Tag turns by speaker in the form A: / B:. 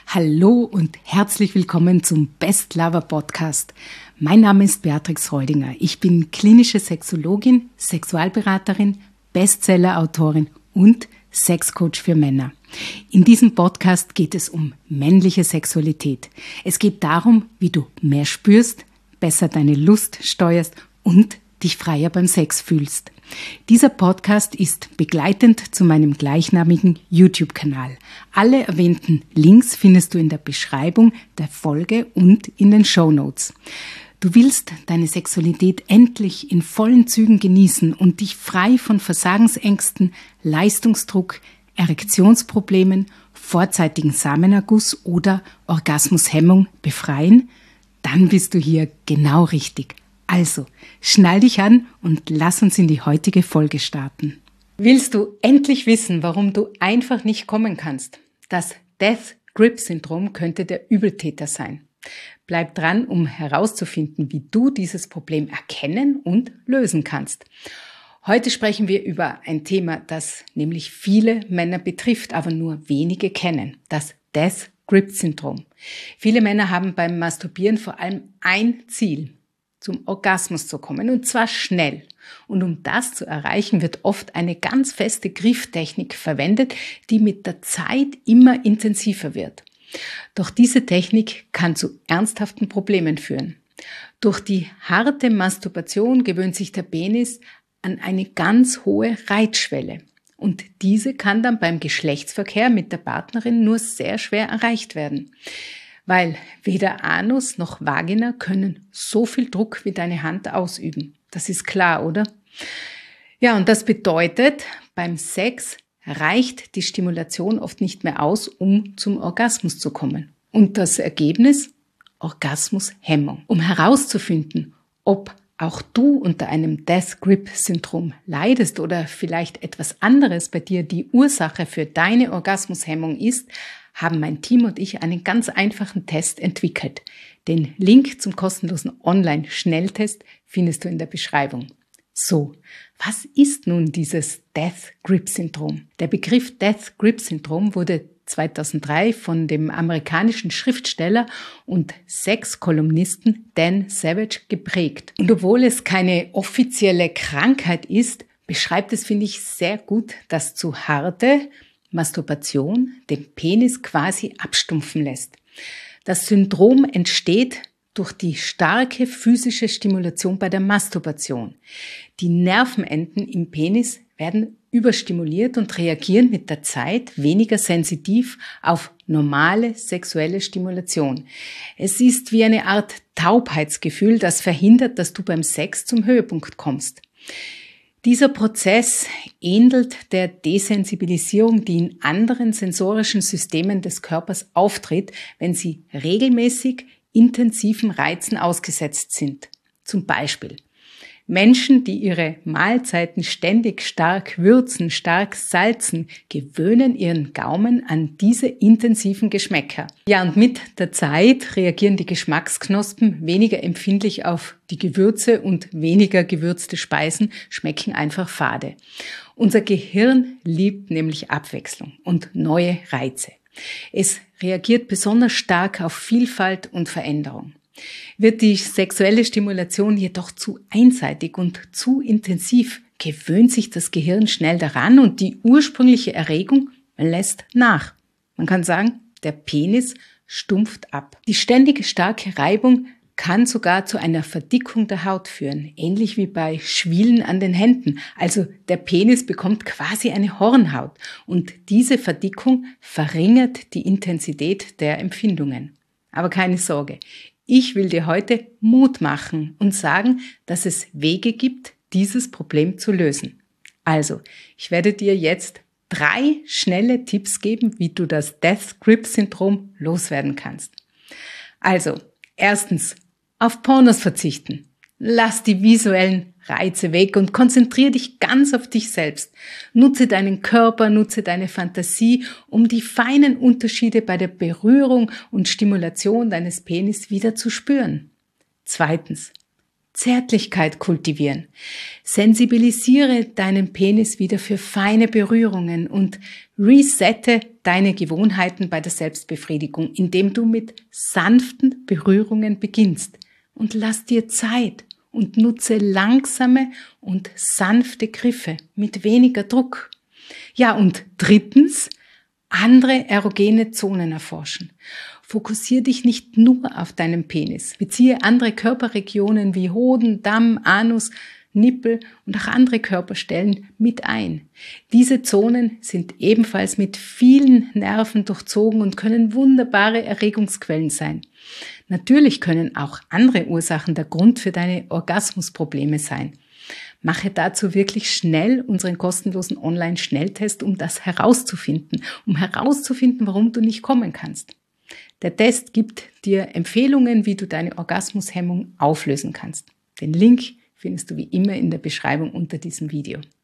A: Hallo und herzlich willkommen zum Best Lover Podcast. Mein Name ist Beatrix Reudinger. Ich bin klinische Sexologin, Sexualberaterin, Bestseller-Autorin und Sexcoach für Männer. In diesem Podcast geht es um männliche Sexualität. Es geht darum, wie du mehr spürst, besser deine Lust steuerst und dich freier beim Sex fühlst. Dieser Podcast ist begleitend zu meinem gleichnamigen YouTube-Kanal. Alle erwähnten Links findest du in der Beschreibung der Folge und in den Shownotes. Du willst deine Sexualität endlich in vollen Zügen genießen und dich frei von Versagensängsten, Leistungsdruck, Erektionsproblemen, vorzeitigen Samenerguss oder Orgasmushemmung befreien? Dann bist du hier genau richtig. Also, schnall dich an und lass uns in die heutige Folge starten. Willst du endlich wissen, warum du einfach nicht kommen kannst? Das Death-Grip-Syndrom könnte der Übeltäter sein. Bleib dran, um herauszufinden, wie du dieses Problem erkennen und lösen kannst. Heute sprechen wir über ein Thema, das nämlich viele Männer betrifft, aber nur wenige kennen. Das Death-Grip-Syndrom. Viele Männer haben beim Masturbieren vor allem ein Ziel: zum Orgasmus zu kommen, und zwar schnell. Und um das zu erreichen, wird oft eine ganz feste Grifftechnik verwendet, die mit der Zeit immer intensiver wird. Doch diese Technik kann zu ernsthaften Problemen führen. Durch die harte Masturbation gewöhnt sich der Penis an eine ganz hohe Reizschwelle. Und diese kann dann beim Geschlechtsverkehr mit der Partnerin nur sehr schwer erreicht werden. Weil weder Anus noch Vagina können so viel Druck wie deine Hand ausüben. Das ist klar, oder? Ja, und das bedeutet, beim Sex reicht die Stimulation oft nicht mehr aus, um zum Orgasmus zu kommen. Und das Ergebnis? Orgasmushemmung. Um herauszufinden, ob auch du unter einem Death-Grip-Syndrom leidest oder vielleicht etwas anderes bei dir die Ursache für deine Orgasmushemmung ist, haben mein Team und ich einen ganz einfachen Test entwickelt. Den Link zum kostenlosen Online-Schnelltest findest du in der Beschreibung. So, was ist nun dieses Death-Grip-Syndrom? Der Begriff Death-Grip-Syndrom wurde 2003 von dem amerikanischen Schriftsteller und Sexkolumnisten Dan Savage geprägt. Und obwohl es keine offizielle Krankheit ist, beschreibt es, finde ich, sehr gut das zu harte Masturbation den Penis quasi abstumpfen lässt. Das Syndrom entsteht durch die starke physische Stimulation bei der Masturbation. Die Nervenenden im Penis werden überstimuliert und reagieren mit der Zeit weniger sensitiv auf normale sexuelle Stimulation. Es ist wie eine Art Taubheitsgefühl, das verhindert, dass du beim Sex zum Höhepunkt kommst. Dieser Prozess ähnelt der Desensibilisierung, die in anderen sensorischen Systemen des Körpers auftritt, wenn sie regelmäßig intensiven Reizen ausgesetzt sind. Zum Beispiel Menschen, die ihre Mahlzeiten ständig stark würzen, stark salzen, gewöhnen ihren Gaumen an diese intensiven Geschmäcker. Ja, und mit der Zeit reagieren die Geschmacksknospen weniger empfindlich auf die Gewürze und weniger gewürzte Speisen schmecken einfach fade. Unser Gehirn liebt nämlich Abwechslung und neue Reize. Es reagiert besonders stark auf Vielfalt und Veränderung. Wird die sexuelle Stimulation jedoch zu einseitig und zu intensiv, gewöhnt sich das Gehirn schnell daran und die ursprüngliche Erregung lässt nach. Man kann sagen, der Penis stumpft ab. Die ständige starke Reibung kann sogar zu einer Verdickung der Haut führen, ähnlich wie bei Schwielen an den Händen. Also der Penis bekommt quasi eine Hornhaut und diese Verdickung verringert die Intensität der Empfindungen. Aber keine Sorge. Ich will dir heute Mut machen und sagen, dass es Wege gibt, dieses Problem zu lösen. Also, ich werde dir jetzt 3 schnelle Tipps geben, wie du das Death-Grip-Syndrom loswerden kannst. Also, erstens, auf Pornos verzichten. Lass die visuellen Reize weg und konzentriere dich ganz auf dich selbst. Nutze deinen Körper, nutze deine Fantasie, um die feinen Unterschiede bei der Berührung und Stimulation deines Penis wieder zu spüren. Zweitens, Zärtlichkeit kultivieren. Sensibilisiere deinen Penis wieder für feine Berührungen und resette deine Gewohnheiten bei der Selbstbefriedigung, indem du mit sanften Berührungen beginnst. Und lass dir Zeit und nutze langsame und sanfte Griffe mit weniger Druck. Ja, und drittens, andere erogene Zonen erforschen. Fokussiere dich nicht nur auf deinen Penis. Beziehe andere Körperregionen wie Hoden, Damm, Anus, Nippel und auch andere Körperstellen mit ein. Diese Zonen sind ebenfalls mit vielen Nerven durchzogen und können wunderbare Erregungsquellen sein. Natürlich können auch andere Ursachen der Grund für deine Orgasmusprobleme sein. Mache dazu wirklich schnell unseren kostenlosen Online-Schnelltest, um das herauszufinden, warum du nicht kommen kannst. Der Test gibt dir Empfehlungen, wie du deine Orgasmushemmung auflösen kannst. Den Link findest du wie immer in der Beschreibung unter diesem Video.